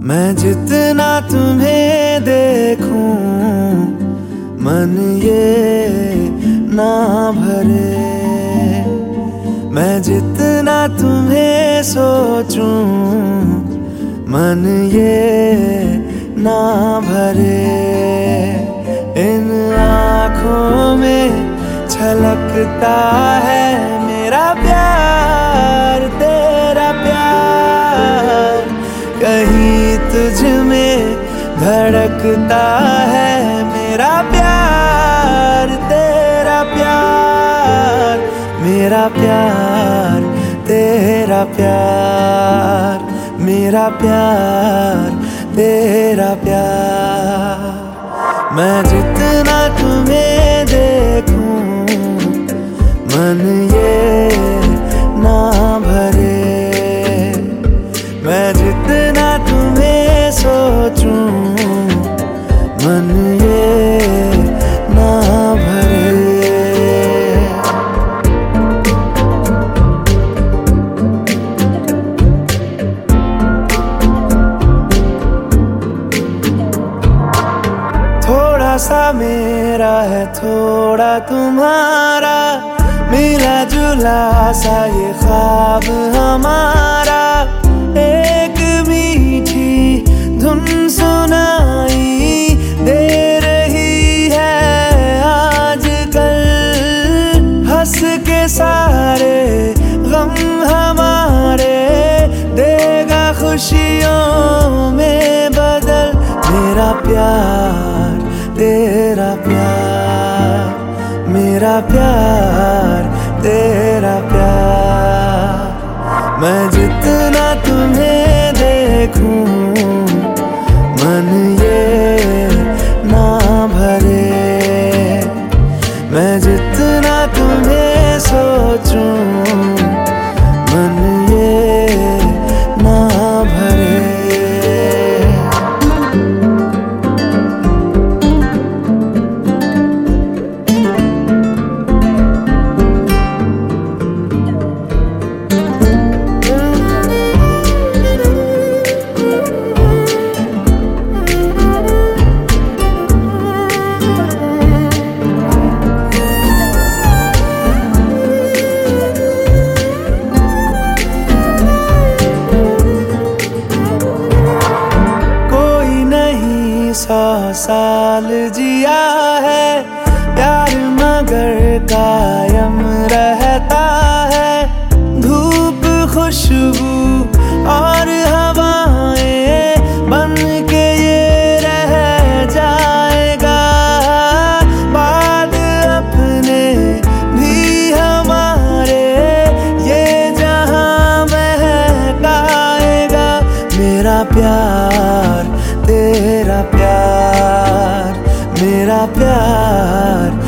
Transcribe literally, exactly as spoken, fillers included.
मैं जितना तुम्हें देखूं मन ये ना भरे, मैं जितना तुम्हें सोचूं मन ये ना भरे। इन आँखों में छलकता है मेरा प्यार, तेरा प्यार। कहीं तुझ में धड़कता है मेरा प्यार, तेरा प्यार। मेरा प्यार, तेरा प्यार, मेरा प्यार, तेरा प्यार। मैं जितना तुम्हें देखूं मन ये ना भरे, मैं जितना तुम्हें सोचूं मन ये ना भरे। थोड़ा सा मेरा है थोड़ा तुम्हारा, मिला जुला सा ये ख्वाब हमारा। एक मीठी धुन सुनाई दे रही है आजकल, हंस के सारे गम हमारे देगा खुशियों में बदल। मेरा प्यार, तेरा प्यार, मेरा प्यार, तेरा प्यार। मैं जितना तुम्हें देखूं मन ये ना भरे, मैं जितना तुम्हें सोचूं मन ये ना भरे। सौ साल जिया है प्यार मगर कायम रहता है। धूप खुशबू और हवाएं बन के ये रह जाएगा। बाद अपने भी हमारे ये जहां महकाएगा। मेरा प्यार, तेरा प्यार, मेरा प्यार,